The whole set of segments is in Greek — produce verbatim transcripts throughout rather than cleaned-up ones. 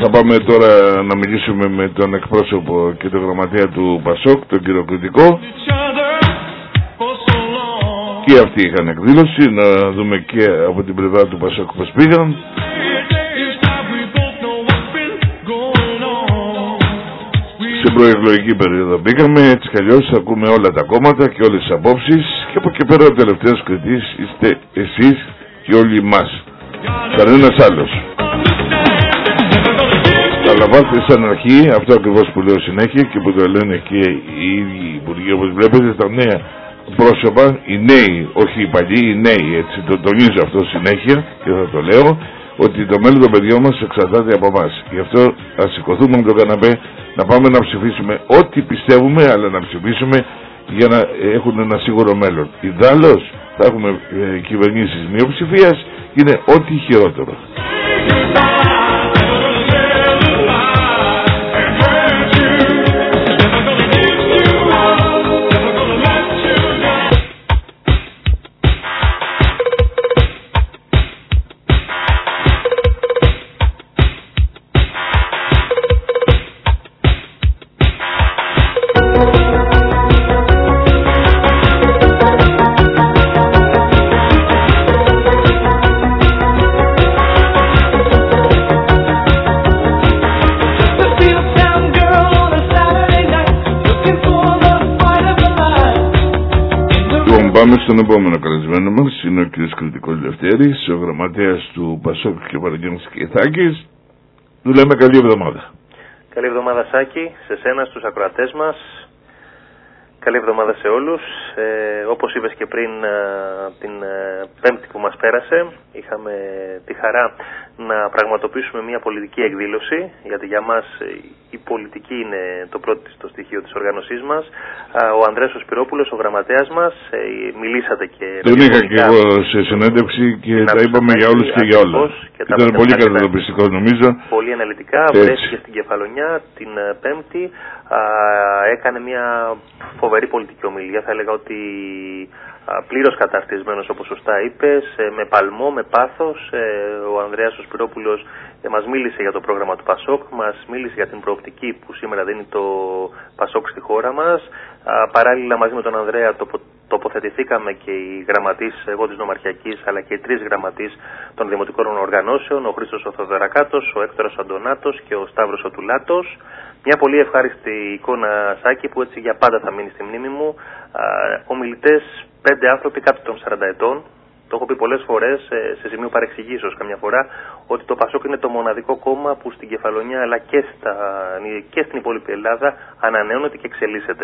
Θα πάμε τώρα να μιλήσουμε με τον εκπρόσωπο και τον γραμματέα του Πασόκ, τον κύριο Κρητικό. Και αυτοί είχαν εκδήλωση, να δούμε και από την πλευρά του Πασόκ πώς πήγαν. Σε προεκλογική περίοδο μπήκαμε, έτσι κι αλλιώς θα ακούμε όλα τα κόμματα και όλες τις απόψεις και από εκεί πέρα ο τελευταίος κριτής είστε εσείς και όλοι μας, κανένας άλλος. Αλλά βάλτε σαν αρχή αυτό ακριβώς που λέω συνέχεια και που το λένε και οι ίδιοι υπουργοί, όπως βλέπετε, τα νέα πρόσωπα, οι νέοι, όχι οι παλιοί, οι νέοι, έτσι το τονίζω αυτό συνέχεια και θα το λέω, ότι το μέλλον των παιδιών μας εξαρτάται από εμάς. Γι' αυτό ας σηκωθούμε με τον καναπέ, να πάμε να ψηφίσουμε ό,τι πιστεύουμε, αλλά να ψηφίσουμε για να έχουν ένα σίγουρο μέλλον. Ιδάλλως θα έχουμε ε, κυβερνήσεις μειοψηφίας και είναι ό,τι χειρότερο. Πάμε στον επόμενο καλεσμένο μας, είναι ο κ. Κρητικός Λευτέρης, ο γραμματέας του Πασόκ και Παραγγέλνης Κιθάκης. Του λέμε καλή εβδομάδα. Καλή εβδομάδα Σάκη, σε σένα, στους ακροατές μας. Καλή εβδομάδα σε όλους. Ε, όπως είπες και πριν, την Πέμπτη που μας πέρασε, είχαμε τη χαρά να πραγματοποιήσουμε μια πολιτική εκδήλωση, γιατί για μας η πολιτική είναι το πρώτο το στοιχείο της οργάνωσής μας. Ο Ανδρέας ο Σπυρόπουλος, ο γραμματέας μας, μιλήσατε και... Τον είχα και εγώ σε συνέντευξη και τα είπαμε για όλους και για όλα. Και ήταν πολύ κατατοπιστικό νομίζω. Πολύ αναλυτικά, βρέθηκε στην Κεφαλονιά την Πέμπτη, έκανε μια φοβερή πολιτική ομιλία, θα έλεγα ότι πλήρως καταρτισμένος όπως σωστά είπες, με παλμό, με πάθος. Ο Ανδρέας ο Σπυρόπουλος μας μίλησε για το πρόγραμμα του Πασόκ, μας μίλησε για την προοπτική που σήμερα δίνει το Πασόκ στη χώρα μας. Παράλληλα μαζί με τον Ανδρέα τοποθετηθήκαμε και οι γραμματείς, εγώ της Νομαρχιακής, αλλά και οι τρεις γραμματείς των δημοτικών οργανώσεων, ο Χρήστος ο Θοδωρακάτος, ο Έκτορας ο Αντωνάτος και ο Σταύρος ο Τουλάτος. Μια πολύ ευχάριστη εικόνα, Σάκη, που έτσι για πάντα θα μείνει στη μνήμη μου. Ομιλητές, πέντε άνθρωποι κάτω των σαράντα ετών. Το έχω πει πολλές φορές, σε σημείο παρεξηγήσεως καμιά φορά, ότι το Πασόκ είναι το μοναδικό κόμμα που στην Κεφαλονιά αλλά και, στα, και στην υπόλοιπη Ελλάδα ανανεώνεται και εξελίσσεται.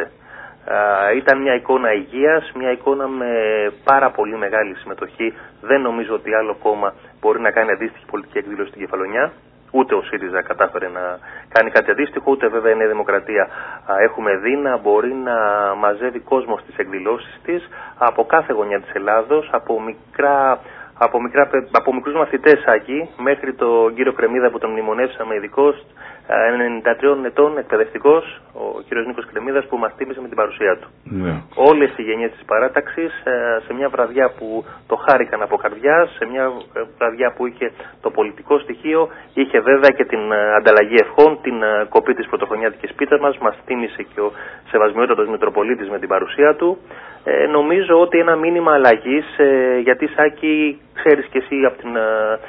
Ήταν μια εικόνα υγείας, μια εικόνα με πάρα πολύ μεγάλη συμμετοχή. Δεν νομίζω ότι άλλο κόμμα μπορεί να κάνει αντίστοιχη πολιτική εκδήλωση στην Κεφαλονιά. Ούτε ο ΣΥΡΙΖΑ κατάφερε να κάνει κάτι αντίστοιχο, ούτε βέβαια η Νέα Δημοκρατία έχουμε δει να μπορεί να μαζεύει κόσμο στις εκδηλώσεις της από κάθε γωνιά της Ελλάδος, από μικρά... Από, μικρά, από μικρούς μαθητές Άκη, μέχρι τον κύριο Κρεμίδα που τον μνημονεύσαμε ειδικός, ενενήντα τριών ετών εκπαιδευτικός, ο κύριος Νίκος Κρεμίδας, που μας τίμησε με την παρουσία του. Ναι. Όλες οι γενιές της παράταξης, σε μια βραδιά που το χάρηκαν από καρδιάς, σε μια βραδιά που είχε το πολιτικό στοιχείο, είχε βέβαια και την ανταλλαγή ευχών, την κοπή της πρωτοχρονιάτικης πίτσας μας, μας τίμησε και ο Σεβασμιότατος Μητροπολίτης με την παρουσία του. Ε, νομίζω ότι ένα μήνυμα αλλαγής, ε, γιατί Σάκη, ξέρεις και εσύ από την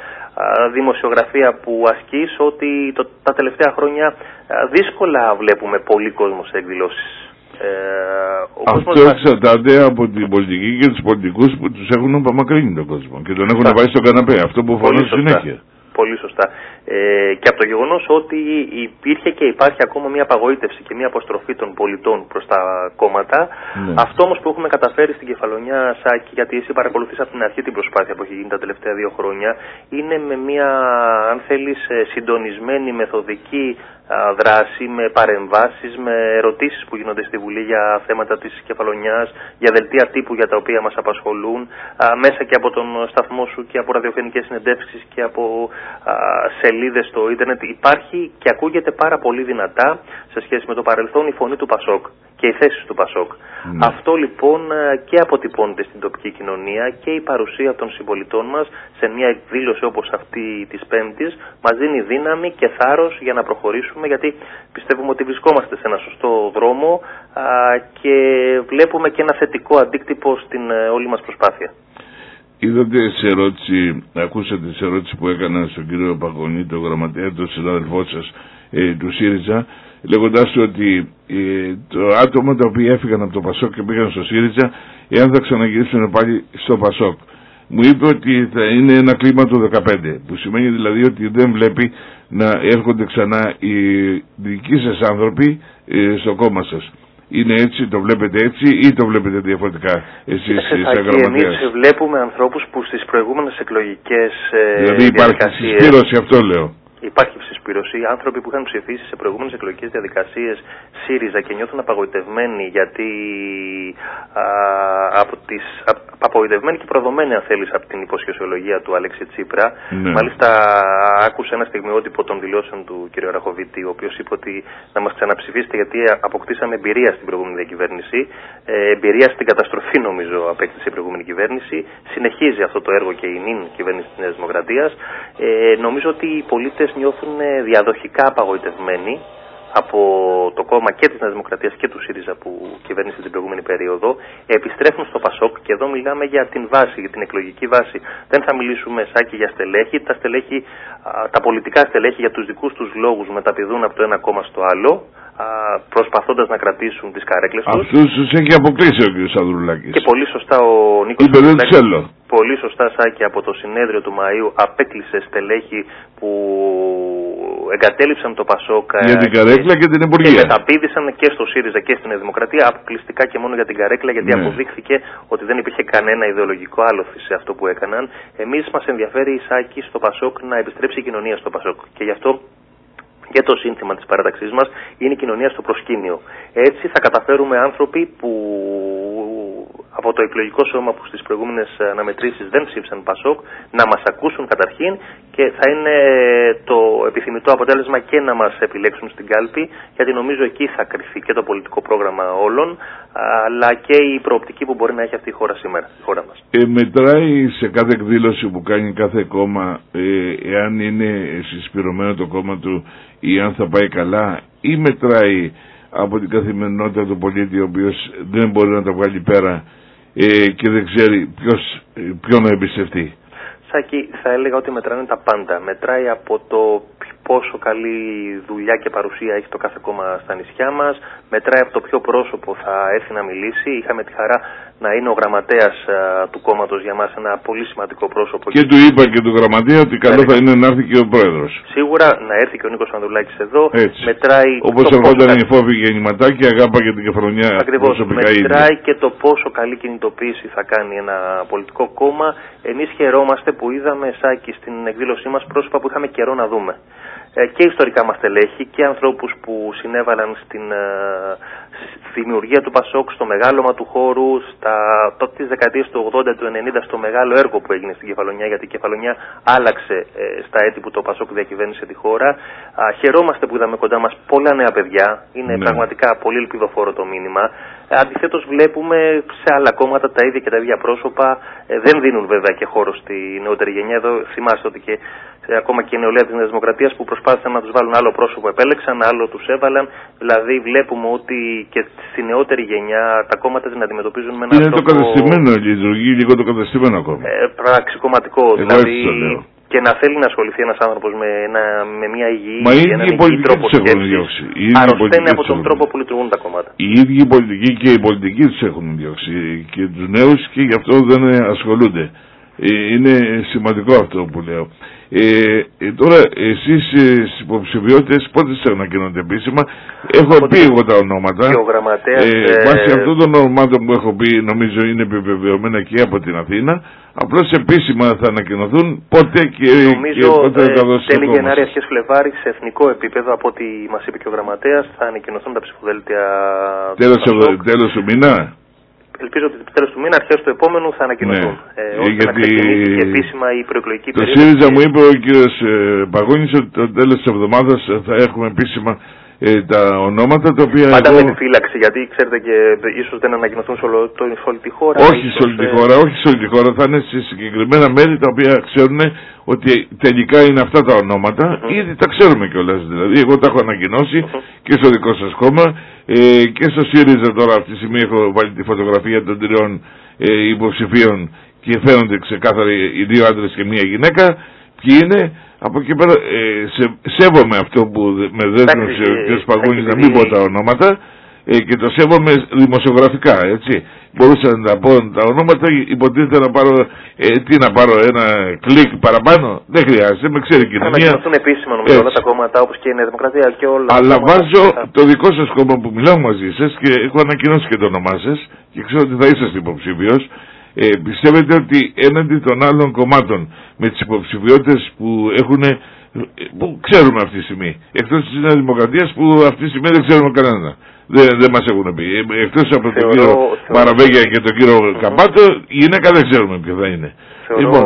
ε, δημοσιογραφία που ασκείς, ότι το, τα τελευταία χρόνια ε, δύσκολα βλέπουμε πολύ κόσμο σε εκδηλώσεις. Ε, Αυτό εξαρτάται από την πολιτική και τους πολιτικούς που τους έχουν απομακρύνει τον κόσμο και τον έχουν βάλει στο καναπέ, αυτό που φωνάζουν συνέχεια. Πολύ σωστά. Ε, και από το γεγονός ότι υπήρχε και υπάρχει ακόμα μια απαγοήτευση και μια αποστροφή των πολιτών προς τα κόμματα. Ναι. Αυτό όμως που έχουμε καταφέρει στην Κεφαλονιά, Σάκη, γιατί εσύ παρακολουθείς από την αρχή την προσπάθεια που έχει γίνει τα τελευταία δύο χρόνια, είναι με μια, αν θέλεις, συντονισμένη, μεθοδική δράση, με παρεμβάσεις, με ερωτήσεις που γίνονται στη Βουλή για θέματα της Κεφαλονιάς, για δελτία τύπου για τα οποία μας απασχολούν, μέσα και από τον σταθμό σου και από ραδιοφωνικές συνεντεύξεις και από σελίδες στο ίντερνετ. Υπάρχει και ακούγεται πάρα πολύ δυνατά σε σχέση με το παρελθόν η φωνή του Πασόκ. και οι θέσεις του Πασόκ. Mm. Αυτό λοιπόν και αποτυπώνεται στην τοπική κοινωνία και η παρουσία των συμπολιτών μας σε μια εκδήλωση όπως αυτή της Πέμπτης μας δίνει δύναμη και θάρρος για να προχωρήσουμε, γιατί πιστεύουμε ότι βρισκόμαστε σε ένα σωστό δρόμο α, και βλέπουμε και ένα θετικό αντίκτυπο στην ε, όλη μας προσπάθεια. Είδατε σε ερώτηση, ακούσατε σε ερώτηση που έκανα στον κύριο Παγωνή, τον γραμματέα, τον συνάδελφό σας ε, του ΣΥΡΙΖΑ, λέγοντας ότι ε, το άτομα τα οποία έφυγαν από το Πασόκ και πήγαν στο ΣΥΡΙΖΑ, εάν θα ξαναγυρίσουν πάλι στο Πασόκ. Μου είπε ότι θα είναι ένα κλίμα το δεκαπέντε, που σημαίνει δηλαδή ότι δεν βλέπει να έρχονται ξανά οι δικοί σας άνθρωποι ε, στο κόμμα σας. Είναι έτσι, το βλέπετε έτσι ή το βλέπετε διαφορετικά εσείς σαν γραμματέας? Εμείς βλέπουμε ανθρώπους που στις προηγούμενες εκλογικές ε, δηλαδή υπάρχει συσπήρωση, αυτό λέω. Υπάρχει συσπήρωση. Άνθρωποι που είχαν ψηφίσει σε προηγούμενες εκλογικές διαδικασίες ΣΥΡΙΖΑ και νιώθουν απαγοητευμένοι, γιατί α, από τις, α, απογοητευμένοι και προδομένοι, αν θέλεις, από την υποσχεσιολογία του Αλέξη Τσίπρα. Ναι. Μάλιστα άκουσα ένα στιγμιότυπο των δηλώσεων του κ. Ραχοβίτη, ο οποίος είπε ότι να μας ξαναψηφίσετε γιατί αποκτήσαμε εμπειρία στην προηγούμενη διακυβέρνηση. Ε, εμπειρία στην καταστροφή, νομίζω, απέκτησε η προηγούμενη κυβέρνηση. Συνεχίζει αυτό το έργο και η νυν κυβέρνηση της Νέας Δημοκρατίας. Ε, νομίζω ότι οι πολίτες νιώθουν διαδοχικά απαγοητευμένοι από το κόμμα και της Νέας Δημοκρατίας και του ΣΥΡΙΖΑ που κυβέρνησε την προηγούμενη περίοδο, επιστρέφουν στο Πασόκ και εδώ μιλάμε για την βάση, για την εκλογική βάση. Δεν θα μιλήσουμε, Σάκη, για στελέχη. Τα, στελέχη, τα πολιτικά στελέχη για τους δικούς τους λόγους μεταπηδούν από το ένα κόμμα στο άλλο, προσπαθώντας να κρατήσουν τις καρέκλες τους. Αυτούς τους έχει αποκλείσει ο κ. Ανδρουλάκης. Και πολύ σωστά ο Νίκος Ανδρουλάκης, πολύ σωστά, Σάκη, από το συνέδριο του Μαΐου απέκλεισε στελέχη που εγκατέλειψαν το Πασόκ για την καρέκλα και, και την Υπουργεία. Και μεταπήδησαν και στο ΣΥΡΙΖΑ και στην Νέα Δημοκρατία αποκλειστικά και μόνο για την καρέκλα, γιατί ναι. αποδείχθηκε ότι δεν υπήρχε κανένα ιδεολογικό άλοθη σε αυτό που έκαναν. Εμείς μας ενδιαφέρει, Σάκη, στο Πασόκ να επιστρέψει η κοινωνία στο Πασόκ. Και γι' αυτό και το σύνθημα της παράταξής μας είναι η κοινωνία στο προσκήνιο. Έτσι θα καταφέρουμε άνθρωποι που από το εκλογικό σώμα που στις προηγούμενες αναμετρήσεις δεν ψήφισαν Πασόκ να μας ακούσουν καταρχήν, και θα είναι το επιθυμητό αποτέλεσμα και να μας επιλέξουν στην κάλπη, γιατί νομίζω εκεί θα κρυφθεί και το πολιτικό πρόγραμμα όλων, αλλά και η προοπτική που μπορεί να έχει αυτή η χώρα σήμερα, η χώρα μας. Ε, μετράει σε κάθε εκδήλωση που κάνει κάθε κόμμα, ε, εάν είναι συσπηρωμένο το κόμμα του ή αν θα πάει καλά, ή μετράει από την καθημερινότητα του πολίτη ο οποίος δεν μπορεί να τα βγάλει πέρα ε, και δεν ξέρει ποιος, ποιον να εμπιστευτεί? Σάκη, θα έλεγα ότι μετράνε τα πάντα. Μετράει από το πόσο καλή δουλειά και παρουσία έχει το κάθε κόμμα στα νησιά μας. Μετράει από το ποιο πρόσωπο θα έρθει να μιλήσει. Είχαμε τη χαρά να είναι ο γραμματέας α, του κόμματος για μας ένα πολύ σημαντικό πρόσωπο. Και του είπα και του γραμματέα ότι καλό θα είναι να έρθει και ο πρόεδρος. Σίγουρα να έρθει και ο Νίκος Ανδρουλάκης εδώ. Έτσι. Μετράει όπως ερχόταν η Φόβη γεννηματάκια, αγάπα και την Κεφαλονιά. Ακριβώς. Προσωπικά μετράει ίδια. Και το πόσο καλή κινητοποίηση θα κάνει ένα πολιτικό κόμμα. Εμείς χαιρόμαστε που είδαμε, Σάκη, στην εκδήλωσή μας πρόσωπα που είχαμε καιρό να δούμε. Και ιστορικά μας τελέχη και ανθρώπους που συνέβαλαν στην στη δημιουργία του Πασόκ, στο μεγάλωμα του χώρου, στα τότε τις δεκαετίες του ογδόντα, του ενενήντα, στο μεγάλο έργο που έγινε στην Κεφαλονιά, γιατί η Κεφαλονιά άλλαξε ε, στα έτη που το Πασόκ διακυβέρνησε τη χώρα. Α, χαιρόμαστε που είδαμε κοντά μας πολλά νέα παιδιά. Είναι ναι. πραγματικά πολύ ελπιδοφόρο το μήνυμα. Αντιθέτως βλέπουμε σε άλλα κόμματα τα ίδια και τα ίδια πρόσωπα. Ε, δεν δίνουν βέβαια και χώρο στη νεότερη γενιά. Εδώ θυμάστε ότι και ε, ακόμα και η νεολαία της Νέας Δημοκρατίας που προσπάθησαν να τους βάλουν άλλο πρόσωπο επέλεξαν, άλλο τους έβαλαν. Δηλαδή βλέπουμε ότι και στη νεότερη γενιά τα κόμματα την αντιμετωπίζουν με έναν είναι τρόπο... Είναι το κατεστημένο, λειτουργεί λίγο το κατεστημένο ακόμα. Ε, πραξικοματικό. Δηλαδή και να θέλει να ασχοληθεί ένας άνθρωπος με, με μια υγιή Μα και έναν υγιή τρόπο σκέψης, αρρωσταίνει από τον τρόπο που λειτουργούν τα κόμματα. Οι ίδιοι οι πολιτικοί και οι πολιτικοί τους έχουν διώξει και τους νέους και γι' αυτό δεν ασχολούνται. Ε, είναι σημαντικό αυτό που λέω. Ε, ε, τώρα εσείς ε, στις υποψηφιότητες πότε σας ανακοινώνετε επίσημα? Έχω Οπότε πει εγώ τα ονόματα και ο γραμματέας, ε, ε, βάσει αυτών των ονομάτων που έχω πει νομίζω είναι επιβεβαιωμένα και από την Αθήνα. Απλώς επίσημα θα ανακοινωθούν πότε και, νομίζω, και πότε ε, θα δώσει τέλη Γενάρη, αρχές Φλεβάρη, σε εθνικό επίπεδο, από ό,τι μας είπε και ο γραμματέας, θα ανακοινωθούν τα ψηφοδέλτια τέλος, του τέλος του μήνα. Ελπίζω ότι το τέλος του μήνα, αρχές του επόμενου θα ανακοινωθούν. Ναι. Ε, ώστε γιατί... να ξεκινήσει και επίσημα η προεκλογική περίοδο. Το περίοδο. ΣΥΡΙΖΑ μου είπε ο κύριος ε, Παγώνης ότι το τέλος της εβδομάδας θα έχουμε επίσημα ε, τα ονόματα τα οποία... Πάντα εγώ... με επιφύλαξη, γιατί ξέρετε και ίσως δεν ανακοινωθούν σε, όλο, το, σε όλη τη χώρα. Όχι ίσως, σε όλη τη χώρα, όχι σε όλη τη χώρα, θα είναι σε συγκεκριμένα μέρη τα οποία ξέρουν ότι τελικά είναι αυτά τα ονόματα, mm-hmm. ήδη τα ξέρουμε κιόλας. Δηλαδή, εγώ τα έχω ανακοινώσει mm-hmm. και στο δικό σας κόμμα ε, και στο ΣΥΡΙΖΑ τώρα αυτή τη στιγμή έχω βάλει τη φωτογραφία των τριών ε, υποψηφίων και φαίνονται ξεκάθαρα οι δύο άντρες και μία γυναίκα. Ποιοι είναι, από εκεί πέρα ε, σε, σέβομαι αυτό που με δέσμευσε ο κ. Σπαγούνης να μην πω τα ονόματα ε, και το σέβομαι δημοσιογραφικά, έτσι. Μπορούσα να τα πω τα ονόματα, υποτίθεται να πάρω, ε, τι να πάρω, ένα κλικ παραπάνω, δεν χρειάζεται, με ξέρει η κοινωνία. Θα επίσημα νομίζω όλα τα κόμματα όπως και η Νέα Δημοκρατία και όλα. Αλλά βάζω το δικό σας κόμμα που μιλάω μαζί σας και έχω ανακοινώσει και το όνομά σας και ξέρω ότι θα είσαστε υποψήφιος. Ε, πιστεύετε ότι έναντι των άλλων κομμάτων με τις υποψηφιότητες που έχουν, που ξέρουμε αυτή τη στιγμή, εκτός της Νέας Δημοκρατίας που αυτή τη στιγμή δεν ξέρουμε κανένα, δεν, δεν μας έχουν πει, εκτός από τον θεωρώ, κύριο θεωρώ. Παραβέγια και τον κύριο mm-hmm. Καμπάτο, η γυναίκα δεν ξέρουμε ποιο θα είναι. Θεωρώ... Λοιπόν,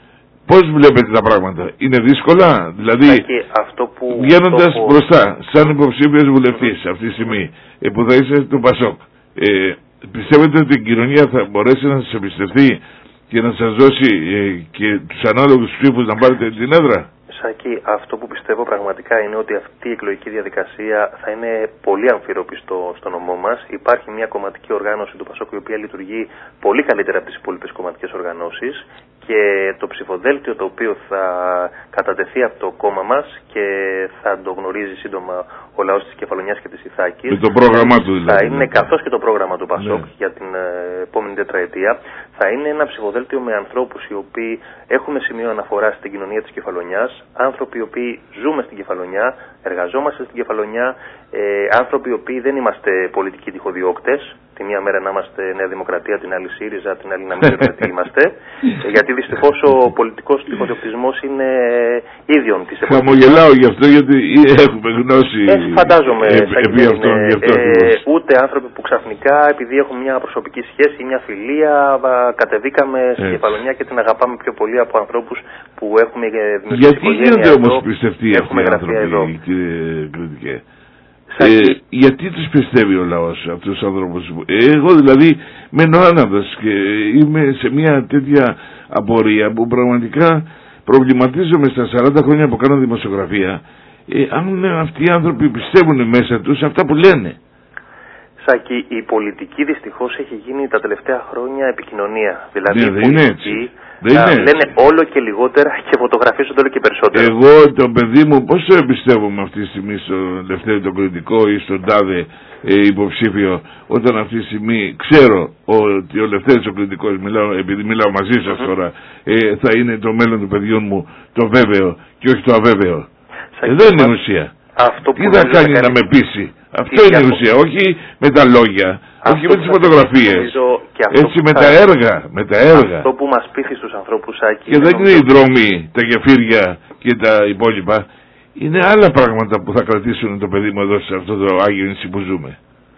πώς βλέπετε τα πράγματα, είναι δύσκολα, δηλαδή αυτό που βγαίνοντας που... μπροστά σαν υποψήφιος βουλευτής mm-hmm. αυτή τη στιγμή ε, που θα είσαι του Πασόκ, ε, πιστεύετε ότι η κοινωνία θα μπορέσει να σας εμπιστευτεί και να σας δώσει ε, και τους ανάλογους ψήφους να πάρετε την έδρα? Σάκη, αυτό που πιστεύω πραγματικά είναι ότι αυτή η εκλογική διαδικασία θα είναι πολύ αμφίροπη στο, στο νομό μας. Υπάρχει μια κομματική οργάνωση του Πασόκ η οποία λειτουργεί πολύ καλύτερα από τις υπόλοιπες κομματικές οργανώσεις και το ψηφοδέλτιο το οποίο θα κατατεθεί από το κόμμα μας και θα το γνωρίζει σύντομα ο λαός της Κεφαλονιάς και της Ιθάκης. Με το πρόγραμμά του δηλαδή. Θα είναι καθώς και το πρόγραμμα του Πασόκ ναι. για την ε, επόμενη τετραετία. Θα είναι ένα ψηφοδέλτιο με ανθρώπους οι οποίοι έχουμε σημείο αναφορά στην κοινωνία της Κεφαλονιάς, άνθρωποι οι οποίοι ζούμε στην Κεφαλονιά, εργαζόμαστε στην Κεφαλονιά, ε, άνθρωποι οι οποίοι δεν είμαστε πολιτικοί τυχοδιώκτες. Τη μία μέρα να είμαστε Νέα Δημοκρατία, την άλλη ΣΥΡΙΖΑ, την άλλη να μην ξέρουμε τι είμαστε. Ε, γιατί δυστυχώς ο πολιτικός τυχοδιοκτισμός είναι ίδιον της εποχής. Χαμογελάω γι' αυτό γιατί έχουμε γνώση. Έτσι φαντάζομαι. Ε, επί αυτόν, είναι, αυτό ε, ούτε άνθρωποι που ξαφνικά επειδή έχουν μια προσωπική σχέση ή μια φιλία κατεβήκαμε στην Κεφαλονιά και την αγαπάμε πιο πολύ από ανθρώπους που έχουμε δημιουργήσει. Γιατί γίνονται όμως πιστευτοί αυτοί οι άνθρωποι, κύριε Κριτικέ? Ε, γιατί τους πιστεύει ο λαός αυτούς τους άνθρωπους? Ε, εγώ δηλαδή μένω άναδος και είμαι σε μια τέτοια απορία που πραγματικά προβληματίζομαι στα σαράντα χρόνια που κάνω δημοσιογραφία, ε, αν αυτοί οι άνθρωποι πιστεύουν μέσα τους αυτά που λένε. Σάκη, η πολιτική δυστυχώς έχει γίνει τα τελευταία χρόνια επικοινωνία. Δηλαδή ναι, δεν είναι έτσι. Δεν να είναι λένε έτσι. Όλο και λιγότερα και φωτογραφίζονται όλο και περισσότερο. Εγώ το παιδί μου πώς το εμπιστεύομαι αυτή τη στιγμή στον Λευτέρη τον Κριτικό ή στον τάδε ε, υποψήφιο, όταν αυτή τη στιγμή ξέρω ότι ο Λευτέρης ο Κριτικός, μιλάω, επειδή μιλάω μαζί σας mm-hmm. τώρα, ε, θα είναι το μέλλον του παιδιού μου το βέβαιο και όχι το αβέβαιο. Εδώ είναι η ουσία. Αυτό τι θα κάνει να με πείσει? Αυτό είναι η ουσία, όχι με τα λόγια, αυτό όχι με τις φωτογραφίες, έτσι με τα έργα, με τα έργα. Αυτό που μας πείθει στους ανθρώπους, Σάκη. Και δεν είναι οι δρόμοι, τα γεφύρια και τα υπόλοιπα, είναι άλλα πράγματα που θα κρατήσουν το παιδί μου εδώ σε αυτό το Άγιο νησί που ζούμε.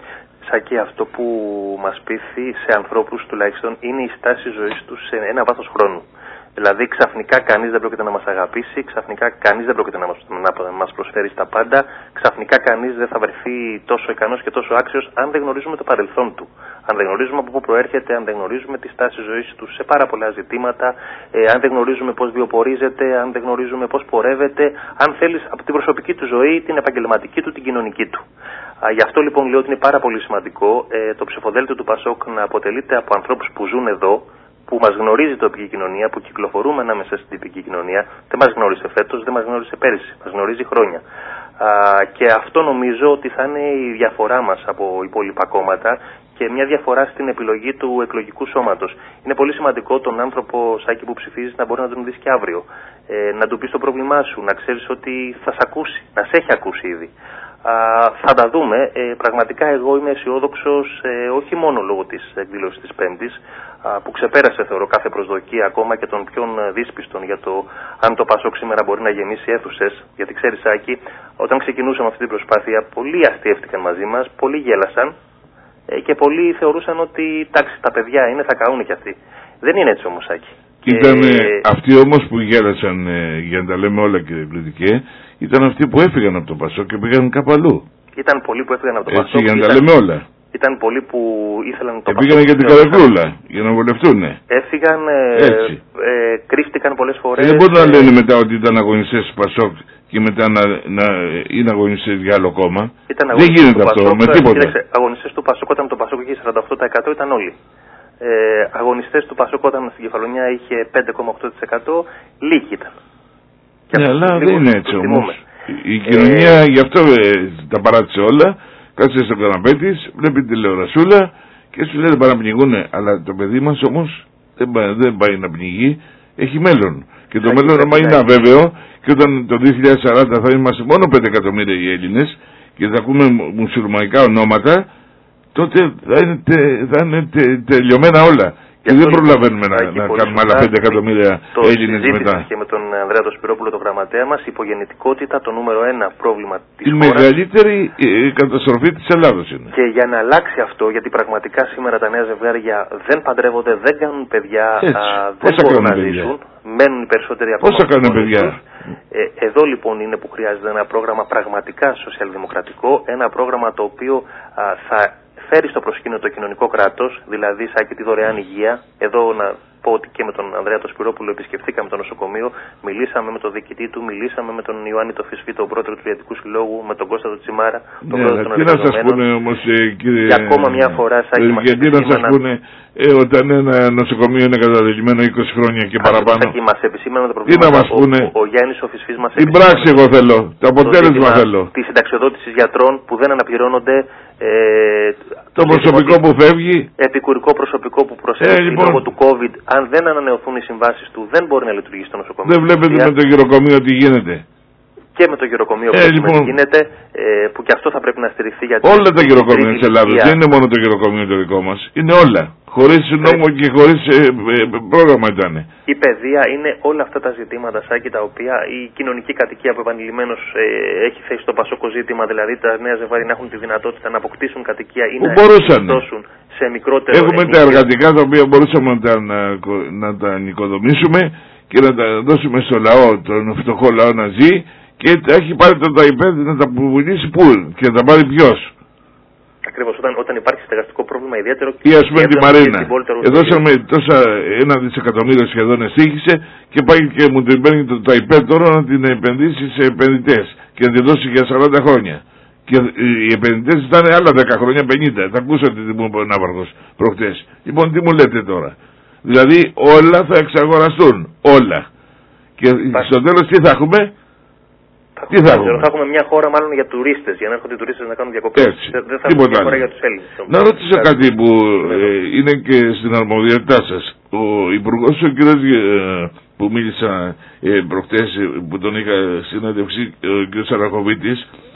Σάκη, αυτό που μας πείθει σε ανθρώπους τουλάχιστον είναι η στάση ζωής τους σε ένα βάθος χρόνου. Δηλαδή ξαφνικά κανείς δεν πρόκειται να μας αγαπήσει, ξαφνικά κανείς δεν πρόκειται να μας, να μας προσφέρει στα πάντα, ξαφνικά κανείς δεν θα βρεθεί τόσο ικανός και τόσο άξιος αν δεν γνωρίζουμε το παρελθόν του. Αν δεν γνωρίζουμε από πού προέρχεται, αν δεν γνωρίζουμε τη στάση ζωής του σε πάρα πολλά ζητήματα, ε, αν δεν γνωρίζουμε πώς βιοπορίζεται, αν δεν γνωρίζουμε πώς πορεύεται, αν θέλεις από την προσωπική του ζωή, την επαγγελματική του, την κοινωνική του. Α, γι' αυτό λοιπόν λέω ότι είναι πάρα πολύ σημαντικό ε, το ψηφοδέλτιο του Πασόκ να αποτελείται από ανθρώπους που ζουν εδώ, που μας γνωρίζει η τοπική κοινωνία, που κυκλοφορούμε ανάμεσα στην τοπική κοινωνία. Δεν μας γνώρισε φέτος, δεν μας γνώρισε πέρυσι, μας γνωρίζει χρόνια. Α, και αυτό νομίζω ότι θα είναι η διαφορά μας από υπόλοιπα κόμματα και μια διαφορά στην επιλογή του εκλογικού σώματος. Είναι πολύ σημαντικό τον άνθρωπο, Σάκη, που ψηφίζεις να μπορεί να τον δεις και αύριο. Ε, να του πεις το πρόβλημά σου, να ξέρεις ότι θα σε ακούσει, να σε έχει ακούσει ήδη. Α, θα τα δούμε. Ε, πραγματικά εγώ είμαι αισιόδοξος ε, όχι μόνο λόγω της εκδήλωσης της Πέμπτης α, που ξεπέρασε θεωρώ κάθε προσδοκία ακόμα και των πιο δύσπιστων για το αν το Πασόκ σήμερα μπορεί να γεμίσει αίθουσες. Γιατί ξέρεις, Άκη, όταν ξεκινούσαμε αυτή την προσπάθεια πολλοί αστείευτηκαν μαζί μας, πολλοί γέλασαν ε, και πολλοί θεωρούσαν ότι εντάξει τα παιδιά είναι, θα καούν κι αυτοί. Δεν είναι έτσι όμως, Άκη. Ήταν ε... αυτοί όμως που γέλασαν, ε, για να τα λέμε όλα, κύριε Κριτικέ, ήταν αυτοί που έφυγαν από το Πασόκ και πήγαν κάπου αλλού. Ήταν πολλοί που έφυγαν από το Έτσι, Πασόκ. για να τα λέμε όλα. Ήταν πολλοί που ήθελαν το Πασόκ. Πήγαν για την Καρακρούλα, για να βολευτούν. Έφυγαν, ε, ε, κρύφτηκαν πολλές φορές. Δεν μπορούν να λένε μετά ότι ήταν αγωνιστές του Πασόκ και μετά να, να είναι αγωνιστές για άλλο κόμμα. Δεν γίνεται αυτό Πασόκ, με τίποτα. Κοίταξε, αγωνιστές του Πασόκ όταν το Πασόκ είχε σαράντα οκτώ τοις εκατό ήταν όλοι. Ε, αγωνιστές του Πασόκ όταν στην Κεφαλονιά είχε πέντε κόμμα οκτώ τοις εκατό λίγοι ήταν. Ναι, αλλά δεν είναι έτσι όμως. Η κοινωνία ε... γι' αυτό ε, τα παράτησε όλα. Κάτσε στον καναπέ της, βλέπει τηλεορασούλα και σου λέει να πνιγούνε. Αλλά το παιδί μας όμως δεν πάει, δεν πάει να πνιγεί, έχει μέλλον. Και το μέλλον άμα είναι αβέβαιο και όταν το δύο χιλιάδες σαράντα θα είμαστε μόνο πέντε εκατομμύρια οι Έλληνες και θα ακούμε μουσουλμανικά ονόματα, τότε θα είναι, τε, θα είναι τε, τελειωμένα όλα. Και δεν προλαβαίνουμε να, να κάνουμε άλλα πέντε εκατομμύρια Έλληνες μετά. Και με τον Ανδρέα τον Σπυρόπουλο, τον γραμματέα μας, η υπογεννητικότητα το νούμερο ένα πρόβλημα της η χώρας. Η μεγαλύτερη ε, καταστροφή της Ελλάδος είναι. Και για να αλλάξει αυτό, γιατί πραγματικά σήμερα τα νέα ζευγάρια δεν παντρεύονται, δεν κάνουν παιδιά, α, δεν μπορούν να παιδιά. ζήσουν, μένουν οι περισσότεροι ακόμα. Πόσα κάνουν παιδιά. Ε, εδώ λοιπόν είναι που χρειάζεται ένα πρόγραμμα πραγματικά σοσιαλδημοκρατικό, ένα πρόγραμμα το οποίο α, θα φέρει στο προσκήνιο το κοινωνικό κράτος, δηλαδή σαν και τη δωρεάν υγεία. Εδώ να πω ότι και με τον Ανδρέα τον Σπυρόπουλο επισκεφθήκαμε το νοσοκομείο, μιλήσαμε με τον διοικητή του, μιλήσαμε με τον Ιωάννη το Φυσφή, τον πρόεδρο του Ιατρικού Συλλόγου, με τον Κώστα τον Τσιμάρα, τον ναι, πρόεδρο των εργαζομένων. Τι να σας πούνε όμως, ε, κύριε... Και ακόμα μια φορά, Σάκη, μας γιατί να σας πούνε, ε, όταν ένα νοσοκομείο είναι καταδεδομένο είκοσι χρόνια και παραπάνω. Σάκη, μας επισήμανε το πρόβλημα. Τι να μας πούνε. Ο, ο, ο Γιάννης ο Φυσφής μας την πράξη εγώ θέλω, το αποτέλεσμα θέλω. Τη συνταξιοδότηση γιατρών που δεν αναπληρώνονται. Ε, το προσωπικό που φεύγει. Επικουρικό προσωπικό που προσέχει ε, λοιπόν, λόγω του COVID, αν δεν ανανεωθούν οι συμβάσεις του, δεν μπορεί να λειτουργήσει στο νοσοκομείο. Δεν βλέπετε με το γυροκομείο τι γίνεται. Και με το γυροκομείο ε, που λοιπόν, γίνεται, ε, που και αυτό θα πρέπει να στηριχθεί. Γιατί όλα τα γυροκομεία της Ελλάδας, δεν είναι μόνο το γυροκομείο το δικό μας, είναι όλα. Χωρίς νόμο και χωρίς ε, ε, πρόγραμμα ήταν. Η παιδεία είναι όλα αυτά τα ζητήματα, Σάκη, τα οποία η κοινωνική κατοικία που επανειλημμένως ε, έχει θέσει στο Πασόκο ζήτημα, δηλαδή τα νέα ζευγάρια να έχουν τη δυνατότητα να αποκτήσουν κατοικία ή να μπορούσαν σε μικρότερο. Έχουμε τα εργατικά τα οποία μπορούσαμε να τα, να, να τα νοικοδομήσουμε και να τα δώσουμε στο λαό, τον φτωχό λαό να ζει, και έχει πάρει το ΤΑΙΠΕΔ να τα πουλήσει πού και να τα πάρει ποιος. Ακριβώς, όταν, όταν υπάρχει στεγαστικό πρόβλημα ιδιαίτερο. Ή ας πούμε τη Μαρίνα. Εδώσαμε τόσα ένα δισεκατομμύριο σχεδόν εστίχησε και πάει και μου την παίρνει το ΤΑΙΠΕΔ τώρα να την επενδύσει σε επενδυτές και να την δώσει για σαράντα χρόνια. Και οι επενδυτές ήταν άλλα δέκα χρόνια, πενήντα. Θα ακούσατε τι μου είπε ο Ναύαρχος προχτές. Λοιπόν, τι μου λέτε τώρα. Δηλαδή όλα θα εξαγοραστούν. Όλα. Και Πά. στο τέλος τι θα έχουμε. Θα, Τι θα, έχουμε. θα έχουμε μια χώρα μάλλον για τουρίστες, για να έρχονται οι τουρίστες να κάνουν διακοπές. Δεν θα έχουμε μια χώρα για τους Έλληνες. Να ρωτήσω κάτι που ε, είναι και στην αρμοδιότητά σας. Ο Υπουργός, ο κ. Ε, που μίλησα ε, προχτές, που τον είχα συνέντευξη, ο κ. Σαρακοβίτης,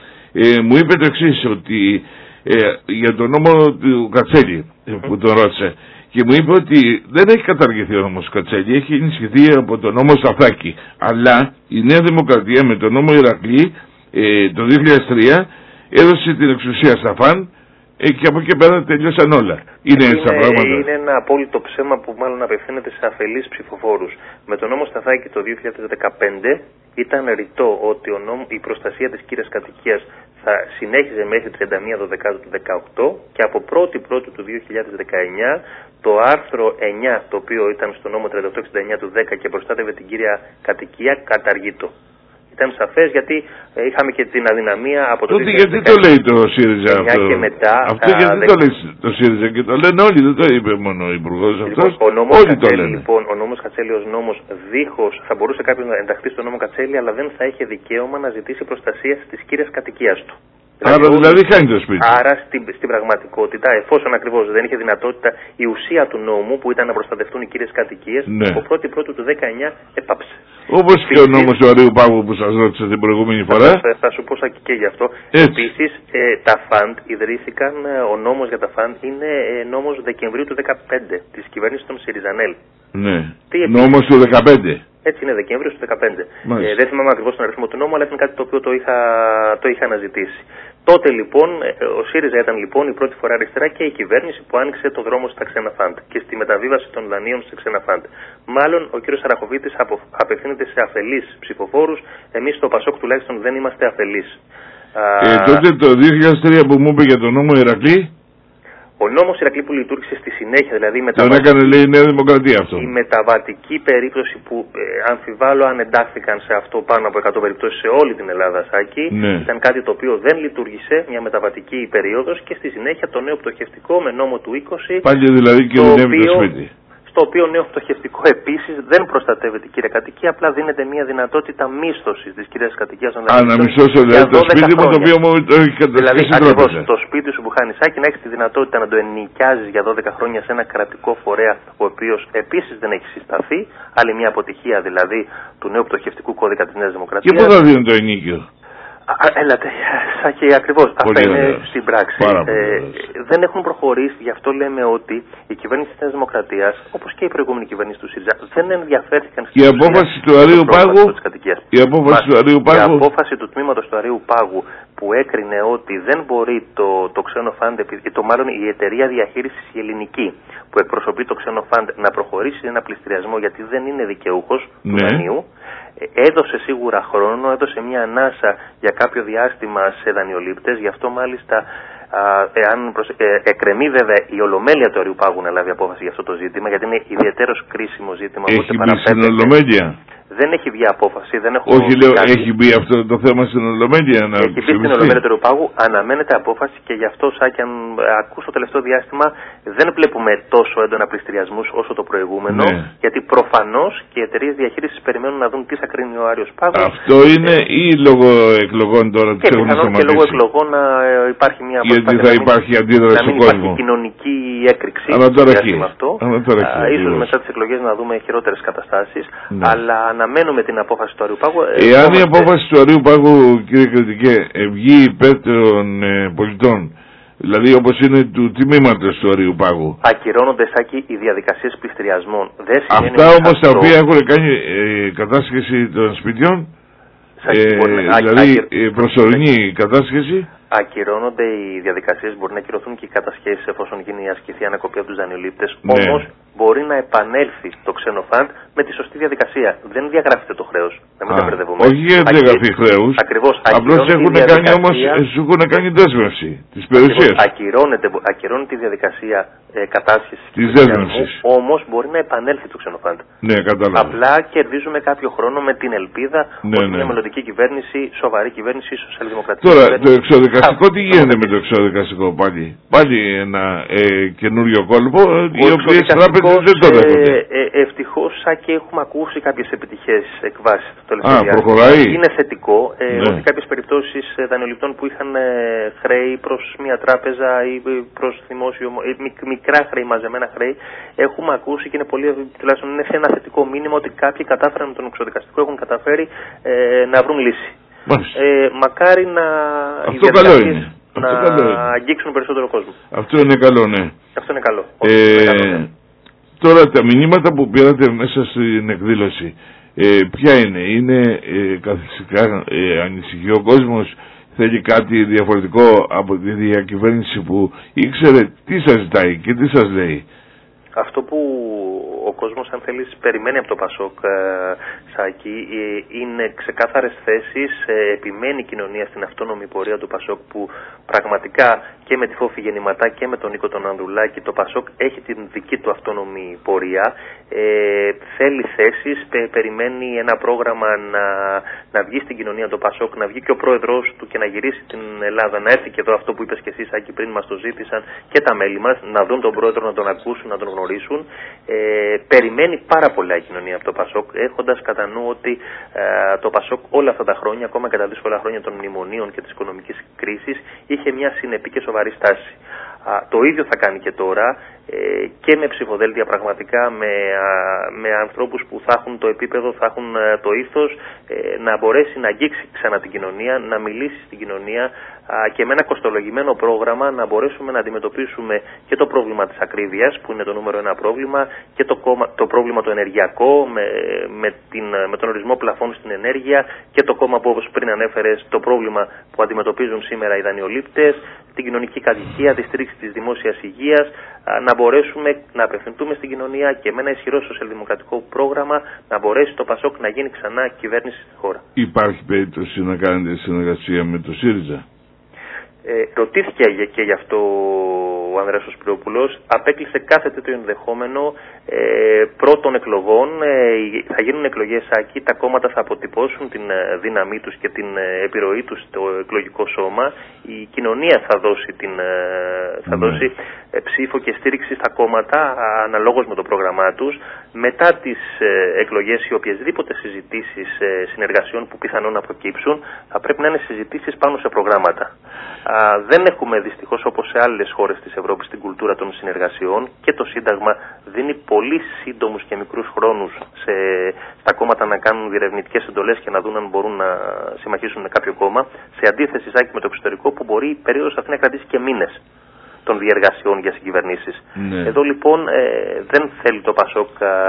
ε, μου είπε το εξής, ότι ε, για τον νόμο του Κατσέλη, ε, που τον ρώτησε, και μου είπε ότι δεν έχει καταργηθεί ο νόμος Κατσέλη, έχει ενισχυθεί από τον νόμο Σταθάκη. Αλλά η Νέα Δημοκρατία με τον νόμο Ηρακλή ε, το δύο χιλιάδες τρία έδωσε την εξουσία στα ΦΑΝ ε, και από εκεί πέρα τελειώσαν όλα. Είναι, είναι έτσι τα πράγματα. Είναι ένα απόλυτο ψέμα που μάλλον απευθύνεται σε αφελείς ψηφοφόρους. Με τον νόμο Σταθάκη το δύο χιλιάδες δεκαπέντε ήταν ρητό ότι ο νόμο, η προστασία της κύριας κατοικίας θα συνέχιζε μέχρι τριάντα μία Δεκεμβρίου του δεκαοκτώ και από πρώτη πρώτη του δύο χιλιάδες δεκαεννιά το άρθρο εννιά, το οποίο ήταν στο νόμο τριάντα οκτώ εξήντα εννιά του δέκα και προστάτευε την κύρια κατοικία, καταργείτο. Ήταν σαφές γιατί ε, είχαμε και την αδυναμία από το Τότε γιατί το λέει το ΣΥΡΙΖΑ αυτό. Και μετά, αυτό α, γιατί δε... το λέει το ΣΥΡΙΖΑ και το λένε όλοι, δεν το είπε μόνο ο Υπουργός αυτός. Λοιπόν, ο νόμος όλοι Κατσέλη, το λένε. Λοιπόν, ο νόμος Κατσέλη ως νόμος δίχως θα μπορούσε κάποιος να ενταχθεί στο νόμο Κατσέλη, αλλά δεν θα είχε δικαίωμα να ζητήσει προστασία της κύριας κατοικίας του. Άρα δηλαδή, δηλαδή χάνει το σπίτι. Άρα στην, στην πραγματικότητα, εφόσον ακριβώς δεν είχε δυνατότητα, η ουσία του νόμου που ήταν να προστατευτούν οι κύριες κατοικίες, ναι. από πρώτη πρώτου του δεκαεννιά επάψε. Όπως και ο νόμος του Αρείου Πάγου που σας ρώτησα την προηγούμενη φορά. Θα, θα σου πω Σάκη και γι' αυτό. Επίσης, ε, τα φαντ ιδρύθηκαν, ε, ο νόμος για τα φαντ είναι ε, νόμος Δεκεμβρίου του δεκαπέντε της κυβέρνησης των ΣΥΡΙΖΑΝΕΛ. Ναι, νόμος του δεκαπέντε. Έτσι είναι, Δεκέμβριο του δεκαπέντε. Ε, δεν θυμάμαι ακριβώς τον αριθμό του νόμου, αλλά είναι κάτι το οποίο το είχα, το είχα αναζητήσει. Τότε λοιπόν, ο ΣΥΡΙΖΑ ήταν λοιπόν η πρώτη φορά αριστερά και η κυβέρνηση που άνοιξε το δρόμο στα ξένα φαντ και στη μεταβίβαση των δανείων στα ξένα φαντ. Μάλλον ο κ. Σαρακοβίτης απο, απευθύνεται σε αφελείς ψηφοφόρους. Εμείς στο ΠΑΣΟΚ τουλάχιστον δεν είμαστε αφελείς. Ε, τότε το δύο χιλιάδες τρία που μου είπε για τον νόμο Ηρακλή. Ο νόμος Ηρακλή που λειτουργήσε στη συνέχεια, δηλαδή η μεταβατική, τον έκανε, λέει, η Νέα Δημοκρατία αυτό. Η μεταβατική περίπτωση που ε, αμφιβάλλω αν εντάχθηκαν σε αυτό πάνω από εκατό περιπτώσεις σε όλη την Ελλάδα, Σάκη, ναι. Ήταν κάτι το οποίο δεν λειτουργήσε, μια μεταβατική περίοδος, και στη συνέχεια το νέο πτωχευτικό με νόμο του είκοσι. Πάλι δηλαδή και το οποίο, το σπίτι. Το οποίο νέο πτωχευτικό επίσης δεν προστατεύει την κυριοκατοικία, απλά δίνεται μια δυνατότητα μίσθωσης της κυριοκατοικίας των δανειολήπτων. Α, να μισθώσω δηλαδή το σπίτι μου το οποίο μου το έχει κατασκευάσει. Δηλαδή ακριβώς το σπίτι σου που χάνεις, Σάκη, να έχεις τη δυνατότητα να το ενοικιάζεις για δώδεκα χρόνια σε ένα κρατικό φορέα, ο οποίος επίσης δεν έχει συσταθεί. Άλλη μια αποτυχία δηλαδή του νέου πτωχευτικού κώδικα της Νέας Δημοκρατίας. Και πού θα δίνει το ενοίκιο? Έλατε, Σάκη, ακριβώς. Αυτά είναι στην πράξη. Ε, δεν έχουν προχωρήσει, γι' αυτό λέμε ότι η κυβέρνηση της Νέας Δημοκρατίας, όπως και η προηγούμενη κυβέρνηση του ΣΥΡΙΖΑ, δεν ενδιαφέρθηκαν στην η απόφαση του Αρείου Πάγου. Η απόφαση του Αρείου Πάγου. Η απόφαση του τμήματος του Αρείου Πάγου που έκρινε ότι δεν μπορεί το, το ξένο φαντ, το μάλλον η εταιρεία διαχείρισης η ελληνική που εκπροσωπεί το ξένο φαντ, να προχωρήσει σε ένα πληστηριασμό γιατί δεν είναι δικαιούχος ναι. του δανείου. Έδωσε σίγουρα χρόνο, έδωσε μια ανάσα για κάποιο διάστημα σε δανειολήπτες, γι' αυτό μάλιστα α, εάν προσε... ε, εκκρεμεί βέβαια η Ολομέλεια του Αρείου Πάγου να λάβει απόφαση για αυτό το ζήτημα, γιατί είναι ιδιαίτερος κρίσιμο ζήτημα. Έχει μπει στην Ολομέλεια. Δεν έχει βγει απόφαση, δεν έχω Όχι, λέω, κάτι. Έχει μπει αυτό το θέμα στην Ολομέλεια. Να έχει μπει στην Ολομέλεια του Αρείου Πάγου, αναμένεται απόφαση και γι' αυτό, Σάκη, αν ακούς το τελευταίο διάστημα, δεν βλέπουμε τόσο έντονα πληστηριασμούς όσο το προηγούμενο, ναι. Γιατί προφανώς και οι εταιρείες διαχείρισης περιμένουν να δουν τι θα κρίνει ο Άρειος Πάγος. Αυτό είναι ε, ή λόγω εκλογών τώρα που έχουν σταματήσει. Και λόγω εκλογών να υπάρχει μια γιατί θα μην, υπάρχει αντίδραση στον κόσμο. Να μην υπάρχει κοινωνική έκρηξη. Αναταραχή. Ίσως μετά τις εκλογές να δούμε χειρότερες καταστάσεις, ναι. Αλλά αναμένουμε την απόφαση του Αρείου Πάγου. Εάν η απόφαση του Αρείου Πάγου, κύριε Κριτικέ, βγει υπέρ των ε, πολιτών, δηλαδή όπως είναι του τμήματος του Αρείου Πάγου, ακυρώνονται, Σάκη, οι διαδικασίες πληστηριασμών. Δεν αυτά όμως αυτό... τα οποία έχουν κάνει ε, κατάσχεση των σπιτιών, Σάκη, ε, μπορεί, δηλαδή α, προσωρινή κατάσχεση, ακυρώνονται οι διαδικασίες, μπορεί να ακυρωθούν και οι κατασχέσεις εφόσον γίνει η ασκηθή ανακοπή από τους δανειολήπτες. Ναι. Όμως μπορεί να επανέλθει το ξένο φαντ με τη σωστή διαδικασία. Δεν διαγράφεται το χρέος. Να μην τα μπερδεύουμε. Όχι για την διαγραφή χρέους. Ακριβώς. Απλώς έχουν κάνει όμως, σου έχουν κάνει δέσμευση της περιουσίας. Ακυρώνεται η διαδικασία ε, κατάσχεσης της δέσμευσης. Όμως μπορεί να επανέλθει το ξένο φαντ. Ναι, κατάλαβα. Απλά κερδίζουμε κάποιο χρόνο με την ελπίδα ναι, ότι ναι. μια μελλοντική κυβέρνηση, σοβαρή κυβέρνηση, σοσιαλδημοκρατική. Τώρα κυβέρνηση, το εξοδικαστικό τι γίνεται με το εξοδικαστικό πάλι. Πάλι ένα ε, καινούριο κόλπο, οι οποίες τράπεζες δεν το δέχονται. Ε, ε, ευτυχώς, Σάκη, έχουμε ακούσει κάποιες επιτυχίες εκβάσεις το τελευταίο διάστημα. Προχωράει. Είναι θετικό ε, ναι. ότι κάποιες περιπτώσεις δανειοληπτών που είχαν ε, χρέη προς μια τράπεζα ή προς δημόσιο, ε, μικρά χρέη, μαζεμένα χρέη, έχουμε ακούσει και είναι πολύ, τουλάχιστον είναι ένα θετικό μήνυμα ότι κάποιοι κατάφεραν με τον εξοδικαστικό, έχουν καταφέρει ε, να βρουν λύση. Ε, μακάρι να αυτό καλό είναι. να αυτό αγγίξουν περισσότερο κόσμο. Αυτό είναι καλό, ναι. Αυτό είναι καλό. Ε, είναι καλό ναι. Τώρα τα μηνύματα που πήρατε μέσα στην εκδήλωση, ε, ποια είναι? Είναι ε, καθιστικά ε, ανησυχεί ο κόσμος, θέλει κάτι διαφορετικό από τη διακυβέρνηση που ήξερε τι σας ζητάει και τι σας λέει? Αυτό που ο κόσμος, αν θέλεις, περιμένει από το Πασόκ, ε, Σάκη, ε, είναι ξεκάθαρες θέσεις, ε, επιμένει η κοινωνία στην αυτόνομη πορεία του Πασόκ, που πραγματικά και με τη Φόφη Γεννηματά και με τον Νίκο τον Ανδρουλάκη το Πασόκ έχει την δική του αυτόνομη πορεία, ε, θέλει θέσεις, πε, περιμένει ένα πρόγραμμα να, να βγει στην κοινωνία το Πασόκ, να βγει και ο πρόεδρος του και να γυρίσει την Ελλάδα, να έρθει και εδώ αυτό που είπες και εσύ, Σάκη, πριν μας το ζήτησαν και τα μέλη μας, να δουν τον πρόεδρο, να τον ακούσουν, να τον γνωρίσουν. Ε, περιμένει πάρα πολλά η κοινωνία από το Πασόκ, έχοντας κατά νου ότι ε, το Πασόκ όλα αυτά τα χρόνια, ακόμα και τα δύσκολα χρόνια των μνημονίων και της οικονομικής κρίσης, είχε μια συνεπή και σοβαρή στάση. Α, το ίδιο θα κάνει και τώρα ε, και με ψηφοδέλτια πραγματικά, με, α, με ανθρώπους που θα έχουν το επίπεδο, θα έχουν α, το ήθος ε, να μπορέσει να αγγίξει ξανά την κοινωνία, να μιλήσει στην κοινωνία α, και με ένα κοστολογημένο πρόγραμμα να μπορέσουμε να αντιμετωπίσουμε και το πρόβλημα της ακρίβειας, που είναι το νούμερο ένα πρόβλημα, και το, κόμμα, το πρόβλημα το ενεργειακό με, με, την, με τον ορισμό πλαφών στην ενέργεια, και το κόμμα που, όπως πριν ανέφερες, το πρόβλημα που αντιμετωπίζουν σήμερα οι δανειολήπτες, την κοινωνική κατοικία, τη στήριξη της δημόσιας υγείας, να μπορέσουμε να απευθυνθούμε στην κοινωνία και με ένα ισχυρό σοσιαλδημοκρατικό πρόγραμμα να μπορέσει το ΠΑΣΟΚ να γίνει ξανά κυβέρνηση στη χώρα. Υπάρχει περίπτωση να κάνετε συνεργασία με το ΣΥΡΙΖΑ? Ε, ρωτήθηκε και γι' αυτό ο Ανδρέας Σπυρόπουλος, απέκλεισε κάθε τέτοιο ενδεχόμενο ε, πρώτων εκλογών. Ε, θα γίνουν εκλογές εκεί, τα κόμματα θα αποτυπώσουν την ε, δύναμή τους και την ε, επιρροή τους στο εκλογικό σώμα. Η κοινωνία θα δώσει, την, ε, θα ναι. δώσει ε, ψήφο και στήριξη στα κόμματα αναλόγως με το πρόγραμμά τους. Μετά τις ε, εκλογές, οι οποιασδήποτε συζητήσεις ε, συνεργασιών που πιθανόν να προκύψουν, θα πρέπει να είναι συζητήσεις πάνω σε προγράμματα. Α, δεν έχουμε δυστυχώς, όπως σε άλλες χώρες της Ευρώπης, την κουλτούρα των συνεργασιών και το Σύνταγμα δίνει πολύ σύντομους και μικρούς χρόνους σε, στα κόμματα να κάνουν διερευνητικές εντολές και να δουν αν μπορούν να συμμαχίσουν με κάποιο κόμμα, σε αντίθεση Ζάκη με το εξωτερικό που μπορεί η περίοδος αυτή να κρατήσει και μήνες των διεργασιών για συγκυβερνήσεις. Ναι. Εδώ λοιπόν ε, δεν θέλει το ΠΑΣΟΚ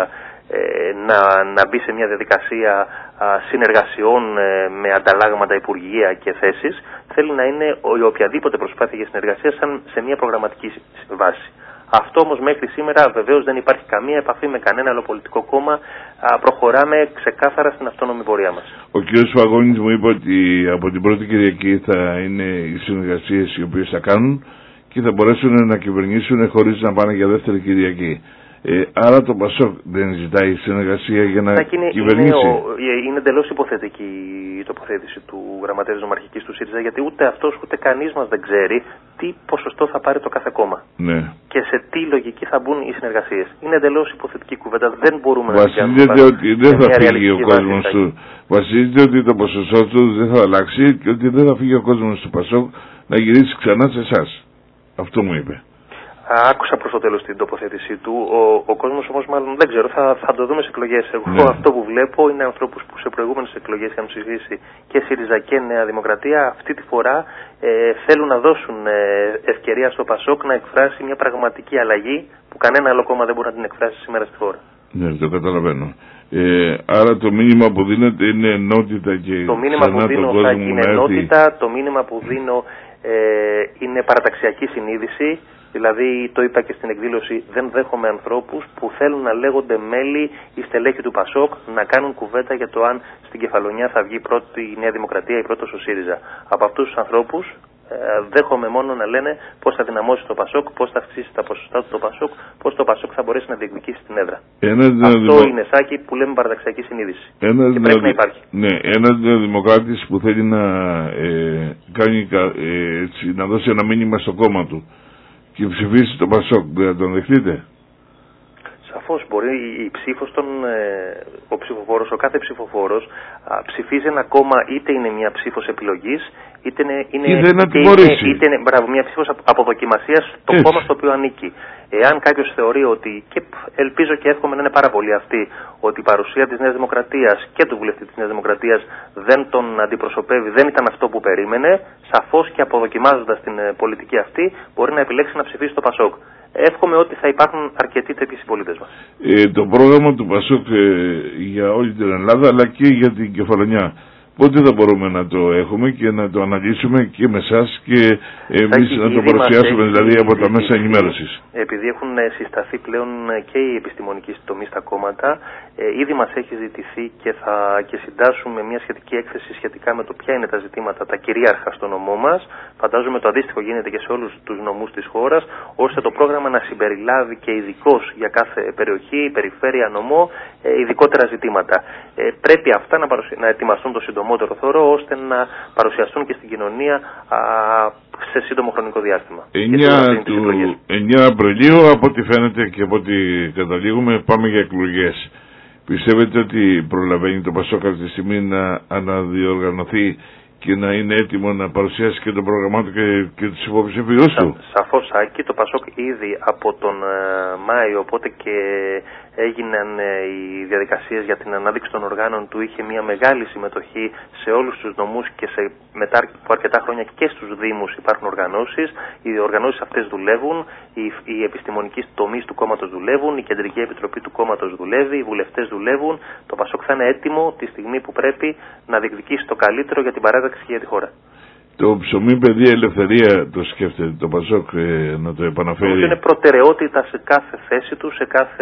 ε, να, να μπει σε μια διαδικασία α, συνεργασιών ε, με ανταλλάγματα, υπουργεία και θέσεις. Θέλει να είναι η οποιαδήποτε προσπάθεια για συνεργασία σαν σε μια προγραμματική βάση. Αυτό όμως μέχρι σήμερα βεβαίως δεν υπάρχει καμία επαφή με κανένα άλλο πολιτικό κόμμα. Α, προχωράμε ξεκάθαρα στην αυτόνομη πορεία μας. Ο κ. Φαγώνης μου είπε ότι από την πρώτη Κυριακή θα είναι οι συνεργασίες οι οποίες θα κάνουν και θα μπορέσουν να κυβερνήσουν χωρίς να πάνε για δεύτερη Κυριακή. Ε, άρα το ΠΑΣΟΚ δεν ζητάει συνεργασία για να είναι, κυβερνήσει. Είναι, είναι εντελώς υποθετική η τοποθέτηση του γραμματέα της Νομαρχικής του ΣΥΡΙΖΑ, γιατί ούτε αυτός ούτε κανείς μας δεν ξέρει τι ποσοστό θα πάρει το κάθε κόμμα. Ναι. Και σε τι λογική θα μπουν οι συνεργασίες. Είναι εντελώς υποθετική κουβέντα. Δεν μπορούμε Βασίζεται να πιάνουμε ότι δεν θα φύγει ο κόσμος του. Βασίζεται ότι το ποσοστό του δεν θα αλλάξει και ότι δεν θα φύγει ο κόσμος του ΠΑΣΟΚ να γυρίσει ξανά σε εσάς. Αυτό μου είπε. Άκουσα προς το τέλος την τοποθέτησή του. Ο, ο κόσμος όμως μάλλον δεν ξέρω, θα, θα το δούμε σε εκλογές. Εγώ ναι. αυτό που βλέπω είναι ανθρώπους που σε προηγούμενες εκλογές είχαν ψηφίσει και ΣΥΡΙΖΑ και Νέα Δημοκρατία. Αυτή τη φορά ε, θέλουν να δώσουν ε, ευκαιρία στο ΠΑΣΟΚ να εκφράσει μια πραγματική αλλαγή που κανένα άλλο κόμμα δεν μπορεί να την εκφράσει σήμερα στη χώρα. Ναι, το καταλαβαίνω. Ε, άρα το μήνυμα που δίνεται είναι ενότητα και το μήνυμα που δίνω θα είναι ενότητα, το μήνυμα που δίνω ε, είναι παραταξιακή συνείδηση. Δηλαδή, το είπα και στην εκδήλωση, δεν δέχομαι ανθρώπους που θέλουν να λέγονται μέλη ή στελέχη του ΠΑΣΟΚ να κάνουν κουβέντα για το αν στην Κεφαλονιά θα βγει πρώτη η Νέα Δημοκρατία ή πρώτος ο ΣΥΡΙΖΑ. Από αυτούς τους ανθρώπους ε, δέχομαι μόνο να λένε πώς θα δυναμώσει το ΠΑΣΟΚ, πώς θα αυξήσει τα ποσοστά του το ΠΑΣΟΚ, πώς το ΠΑΣΟΚ θα μπορέσει να διεκδικήσει την έδρα. Ένας Αυτό δημο... είναι Σάκη που λέμε παραταξιακή συνείδηση. Ένας και πρέπει να υπάρχει. Ναι, ένας δημοκράτης που θέλει να, ε, κάνει, ε, έτσι, να δώσει ένα μήνυμα στο κόμμα του και ψηφίσει το ΠΑΣΟΚ, δεν θα τον δεχτείτε? Σαφώς μπορεί η ψήφος των, ε, ο ψηφοφόρος, ο κάθε ψηφοφόρος α, ψηφίζει ένα κόμμα, είτε είναι μια ψήφος επιλογής, είτε είναι, είναι, είτε να είτε είναι, είτε είναι μπράβο, μια ψήφος αποδοκιμασίας στο Έτσι. κόμμα στο οποίο ανήκει. Εάν κάποιος θεωρεί ότι, και ελπίζω και εύχομαι να είναι πάρα πολύ αυτή, ότι η παρουσία της Νέας Δημοκρατίας και του βουλευτή της Νέας Δημοκρατίας δεν τον αντιπροσωπεύει, δεν ήταν αυτό που περίμενε, σαφώς και αποδοκιμάζοντας την πολιτική αυτή μπορεί να επιλέξει να ψηφίσει το ΠΑΣΟΚ. Εύχομαι ότι θα υπάρχουν αρκετοί τέτοιοι συμπολίτες μας. Ε, το πρόγραμμα του ΠΑΣΟΚ ε, για όλη την Ελλάδα αλλά και για την Κεφαλονιά, πότε θα μπορούμε να το έχουμε και να το αναλύσουμε και με εσάς και εμείς να το παρουσιάσουμε δηλαδή από τα μέσα ενημέρωσης? Επειδή έχουν συσταθεί πλέον και οι επιστημονικοί τομείς στα κόμματα, ε, ήδη μας έχει ζητηθεί και θα και συντάσσουμε μια σχετική έκθεση σχετικά με το ποια είναι τα ζητήματα, τα κυρίαρχα στο νομό μας. Φαντάζομαι το αντίστοιχο γίνεται και σε όλους τους νομούς της χώρας, ώστε το πρόγραμμα να συμπεριλάβει και ειδικώς για κάθε περιοχή, περιφέρεια, νομό, ε, ειδικότερα ζητήματα. Ε, πρέπει αυτά να, παρουσια... να ετοιμαστούν το συντομότερο θωρό, ώστε να παρουσιαστούν και στην κοινωνία α, σε σύντομο χρονικό διάστημα. εννέα Απριλίου, από ό,τι φαίνεται και από ό,τι καταλήγουμε, πάμε για εκλογές. Πιστεύετε ότι προλαβαίνει το ΠΑΣΟΚ αυτή τη στιγμή να αναδιοργανωθεί και να είναι έτοιμο να παρουσιάσει και το πρόγραμμά του και, και τους υποψηφίους του? Σαφώς, Άκη, το ΠΑΣΟΚ ήδη από τον uh, Μάιο, οπότε και έγιναν uh, οι διαδικασίες για την ανάδειξη των οργάνων του, είχε μια μεγάλη συμμετοχή σε όλους τους νομούς και σε, μετά από αρκετά χρόνια και στους δήμους υπάρχουν οργανώσεις. Οι οργανώσεις αυτές δουλεύουν, οι, οι επιστημονικοί τομείς του κόμματος δουλεύουν, η Κεντρική Επιτροπή του κόμματος δουλεύει, οι βουλευτές δουλεύουν. Το ΠΑΣΟΚ θα είναι έτοιμο τη στιγμή που πρέπει να διεκδικήσει το καλύτερο για την παράταξη και για τη χώρα. Το ψωμί, παιδεία, ελευθερία το σκέφτεται το Πασόκ ε, να το επαναφέρει. Νομίζω είναι προτεραιότητα σε κάθε θέση του, σε κάθε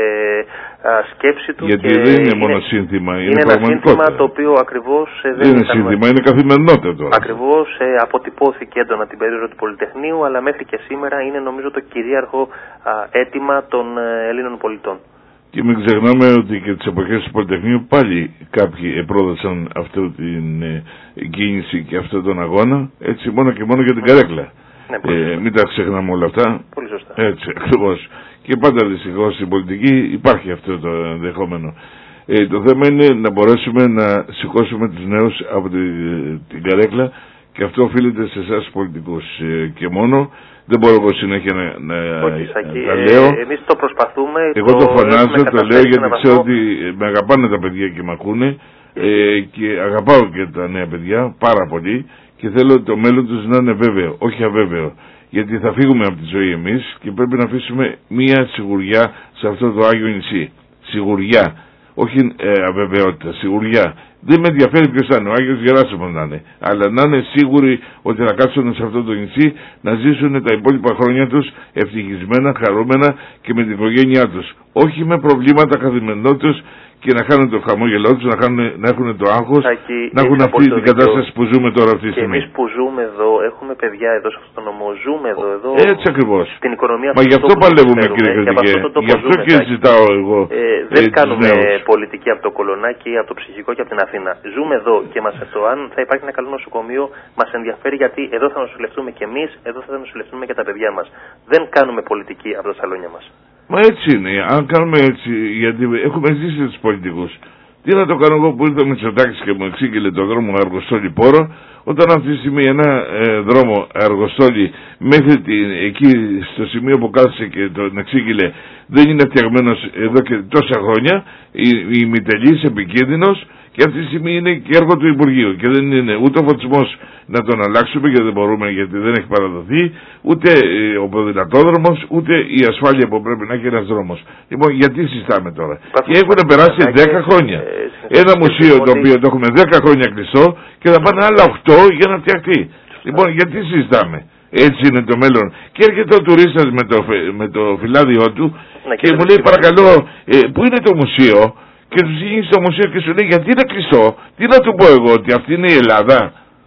α, σκέψη του. Γιατί και δεν είναι, είναι μόνο σύνθημα, είναι, είναι ένα σύνθημα το οποίο ακριβώς ε, δεν, δεν είναι ήταν, σύνθημα, είναι καθημερινότητα τώρα. Ακριβώς ε, αποτυπώθηκε έντονα την περίοδο του Πολυτεχνείου, αλλά μέχρι και σήμερα είναι νομίζω το κυρίαρχο α, αίτημα των ε, Ελλήνων πολιτών. Και μην ξεχνάμε ότι και τις εποχές του Πολυτεχνείου πάλι κάποιοι επρόδωσαν αυτή την ε, κίνηση και αυτόν τον αγώνα, έτσι μόνο και μόνο για την καρέκλα. Ναι, ε, μην τα ξεχνάμε όλα αυτά. Πολύ σωστά. Έτσι, ακριβώς. Και πάντα δυστυχώς στην πολιτική υπάρχει αυτό το ενδεχόμενο. Ε, το θέμα είναι να μπορέσουμε να σηκώσουμε τους νέους από τη, την καρέκλα, και αυτό οφείλεται σε εσάς πολιτικούς ε, και μόνο. Δεν μπορώ εγώ συνέχεια να, να, Όχι, Σάκη, να λέω. Ε, εμείς το προσπαθούμε. Εγώ το, το φωνάζω, το λέω γιατί ξέρω ότι με αγαπάνε τα παιδιά και με ακούνε ε, και αγαπάω και τα νέα παιδιά πάρα πολύ και θέλω το μέλλον τους να είναι βέβαιο, όχι αβέβαιο. Γιατί θα φύγουμε από τη ζωή εμείς και πρέπει να αφήσουμε μία σιγουριά σε αυτό το Άγιο νησί. Σιγουριά. Όχι ε, αβεβαιότητα, σιγουριά. Δεν με ενδιαφέρει ποιος θα είναι, ο Άγιος Γεράσιμος να είναι. Αλλά να είναι σίγουροι ότι θα κάτσουν σε αυτό το νησί να ζήσουν τα υπόλοιπα χρόνια τους ευτυχισμένα, χαρούμενα και με την οικογένειά τους. Όχι με προβλήματα καθημερινότητας και να χάνουν το χαμόγελό τους, να, να έχουν το άγχος, Άκη, να έχουν αυτή την κατάσταση που ζούμε τώρα αυτή τη στιγμή. Και εμείς που ζούμε εδώ, έχουμε παιδιά εδώ σε αυτόν τον νομό, ζούμε εδώ, εδώ. Έτσι ακριβώς. Την οικονομία. Μα γι' αυτό παλεύουμε, κύριε Κριτικέ. Γι' αυτό και ζητάω εγώ. Ε, δεν ε, κάνουμε πολιτική από το Κολονάκι, από το ψυχικό και από την Αθήνα. Ζούμε εδώ και μας, το αν θα υπάρχει ένα καλό νοσοκομείο μας ενδιαφέρει, γιατί εδώ θα νοσηλευτούμε και εμείς, εδώ θα νοσηλευτούμε και τα παιδιά μας. Δεν κάνουμε πολιτική από τα σαλόνια μας. Μα έτσι είναι, αν κάνουμε έτσι, γιατί έχουμε ζήσει τους πολιτικούς. Τι να το κάνω εγώ που ήρθα με Μητσοτάκης και μου εξήγηλε το δρόμο Αργοστόλη-Πόρο, όταν αυτή τη στιγμή ένα ε, δρόμο Αργοστόλη μέχρι την, εκεί στο σημείο που κάθισε και τον εξήγηλε δεν είναι φτιαγμένος εδώ και τόσα χρόνια, η, η Μητελής επικίνδυνος, και αυτή τη στιγμή είναι και έργο του Υπουργείου και δεν είναι ούτε ο φωτισμός να τον αλλάξουμε, γιατί δεν μπορούμε, γιατί δεν έχει παραδοθεί, ούτε ε, ο ποδηλατόδρομος, ούτε η ασφάλεια που πρέπει να έχει ένας δρόμος. Λοιπόν, γιατί συστάμε τώρα? Υπάρχουν και έχουν περάσει δέκα χρόνια. Ε, Ένα μουσείο το οποίο το έχουμε δέκα χρόνια κλειστό και θα πάνε άλλα οκτώ για να φτιαχτεί. Λοιπόν, γιατί συζητάμε? Έτσι είναι το μέλλον. Και έρχεται ο τουρίστας με το, με το φυλάδιό του να, και, και μου λέει παρακαλώ, ε, πού είναι το μουσείο? Και του γίνει στο μουσείο και σου λέει γιατί είναι κλειστό? Τι να του πω εγώ, ότι αυτή είναι η Ελλάδα?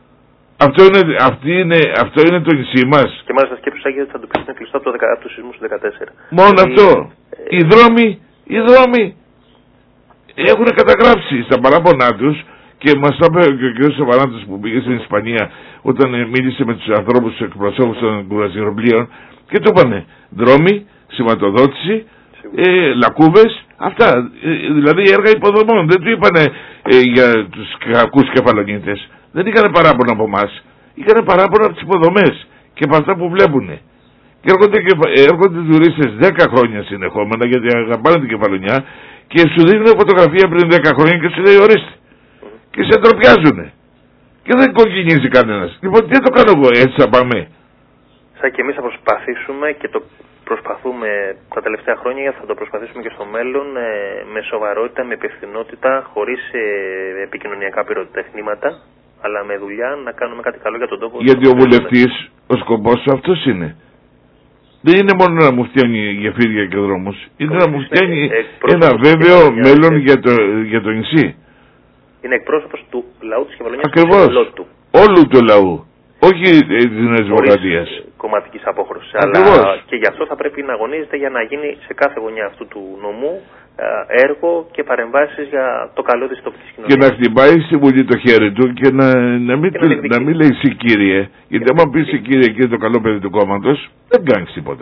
Αυτό είναι, αυτή είναι, αυτό είναι το νησί μας? Και μάλιστα σκέψου Άγιο ότι θα το πει είναι κλειστό από το, από το σεισμό του δεκατέσσερα. Μόνο η... αυτό. Ε... Οι δρόμοι, οι δρόμοι έχουν καταγράψει στα παράπονά τους. Και μας το είπε και ο κ. Σαββαράντος που πήγε στην Ισπανία όταν μίλησε με τους ανθρώπους, τους εκπροσώπους των κουραζιροπλοίων, και του είπανε δρόμοι, σηματοδότηση, ε, λακκούβες, αυτά, ε, δηλαδή έργα υποδομών. Δεν του είπανε ε, για τους κακούς κεφαλονίτες. Δεν είχαν παράπονα από εμάς. Είχαν παράπονα από τις υποδομές και από αυτά που βλέπουνε. Και έρχονται, έρχονται τουρίστες δέκα χρόνια συνεχόμενα, γιατί αγαπάνε την Κεφαλονιά, και σου δίνουν φωτογραφία πριν δέκα χρόνια και σου λέει ορίστε. Και σε ντροπιάζουνε. Και δεν κοκκινίζει κανένας. Λοιπόν, τι το κάνω εγώ, έτσι θα πάμε? Σαν και εμείς θα προσπαθήσουμε και το προσπαθούμε τα τελευταία χρόνια, θα το προσπαθήσουμε και στο μέλλον ε, με σοβαρότητα, με υπευθυνότητα, χωρίς ε, επικοινωνιακά πυροτεχνήματα, αλλά με δουλειά να κάνουμε κάτι καλό για τον τόπο. Γιατί ο βουλευτής, ο σκοπός του αυτός είναι. Δεν είναι μόνο να μου φτιάνει γεφύρια και δρόμους. Είναι να μου φτιάνει ένα βέβαιο μέλλον για το, για το νησί. Είναι εκπρόσωπος του λαού της Κεφαλονιάς. Ακριβώς. Του. Όλου του λαού. Όχι ε, της Νέας Δημοκρατίας. Κομματικής απόχρωσης. Αλλά και γι' αυτό θα πρέπει να αγωνίζεται για να γίνει σε κάθε γωνιά αυτού του νομού έργο και παρεμβάσεις για το καλό της τοπικής κοινωνίας. Και να χτυπάει στη Βουλή το χέρι του και να, να, μην, και να, να μην λέει εσύ κύριε. Γιατί άμα πει εσύ κύριε και το καλό παιδί του κόμματος, δεν κάνεις τίποτα.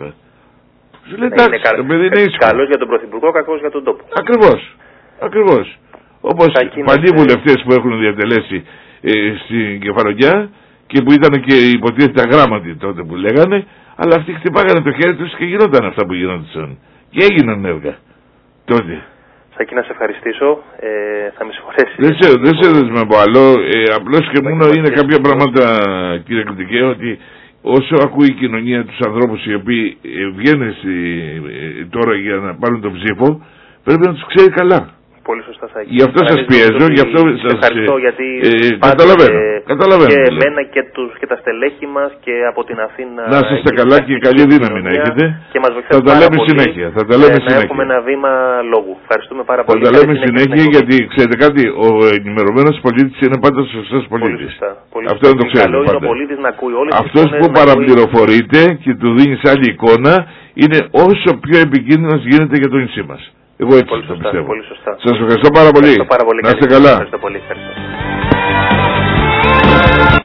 Σου λέει εντάξει, το παιδί είναι ήσυχο. Καλός για τον Πρωθυπουργό, κακός για τον τόπο. Ακριβώς. Ακριβώς. Όπως παλιοί βουλευτές που έχουν διατελέσει ε, στην Κεφαλονιά και που ήταν και υποτίθεται αγράμματοι τότε που λέγανε, αλλά αυτοί χτυπάγανε το χέρι τους και γινόταν αυτά που γινόντουσαν. Και έγιναν έργα τότε. Σάκη, να σε ευχαριστήσω. Ε, θα με συγχωρέσει. Δεν σε, δεν σε δεσμεύω από άλλο. Ε, απλώς και μόνο είναι κάποια πράγματα, κύριε Κριτικέ, ότι όσο ακούει η κοινωνία τους ανθρώπους οι οποίοι ε, βγαίνουν ε, τώρα για να πάρουν τον ψήφο, πρέπει να τους ξέρει καλά. Πολύ σωστά, Σάκη. Γι' αυτό σας πιέζω, γι' αυτό σας ευχαριστώ, γιατί ε, καταλαβαίνω, και, καταλαβαίνω. Και εμένα και, τους, και τα στελέχη μας και από την Αθήνα. Να είστε καλά και καλή δύναμη να έχετε. Και μας θα τα λέμε συνέχεια. Θα τα λέμε ε, συνέχεια. Να έχουμε ένα βήμα λόγου. Ευχαριστούμε πάρα πολύ. Θα τα λέμε συνέχεια, γιατί ξέρετε κάτι, ο ενημερωμένος πολίτης είναι πάντα ο σωστός πολίτης. Αυτό δεν το ξέρουμε πάντα. Αυτός που παραπληροφορείται και του δίνεις άλλη εικόνα είναι όσο πιο επικίνδυνος γίνεται για το νησί μας. Εγώ έτσι πολύ το σωστά, πιστεύω. πολύ σωστά. Σας ευχαριστώ πάρα πολύ. Ευχαριστώ πάρα πολύ. Να είστε καλά. Ευχαριστώ πολύ. Ευχαριστώ.